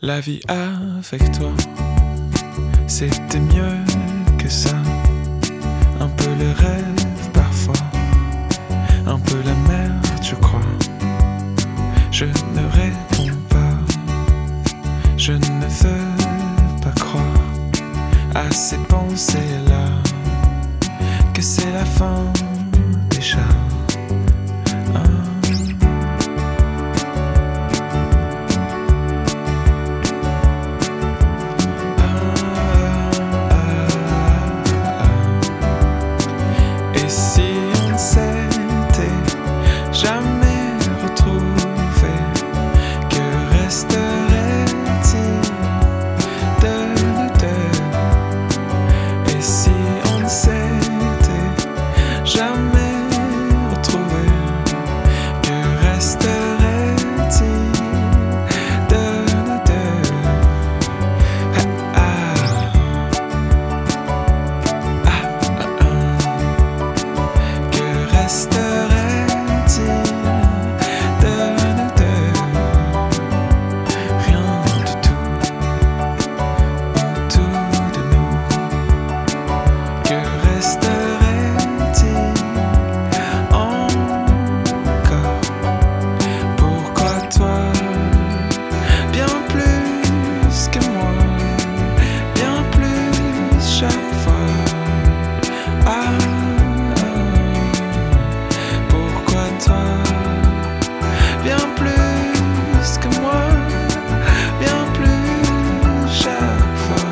La vie avec toi, c'était mieux que ça. Un peu le rêve parfois, un peu la merde, je crois. Je ne réponds pas, je ne veux pas croire à ces pensées-là, que c'est la fin déjà. Et si on ne s'était jamais retrouvé, que resterait-il de nous deux? Et si on ne s'était jamais retrouvé, que resterait-il de nous deux? Que resterait-il de nous deux? Rien du tout, ou tout de nous. Que resterait-il encore? Pourquoi toi, bien plus que moi, bien plus chaque fois? Pourquoi toi, bien plus que moi, bien plus chaque fois?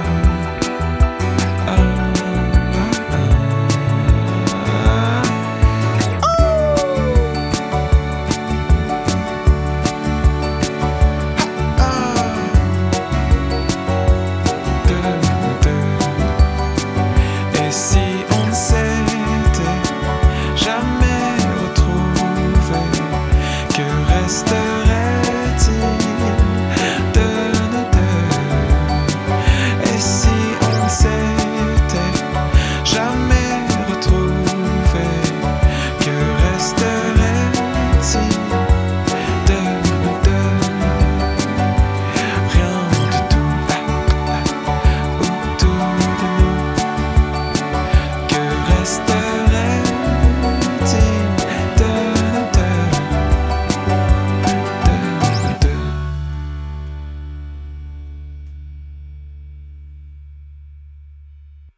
Et si on ne s'était jamais retrouvé, que reste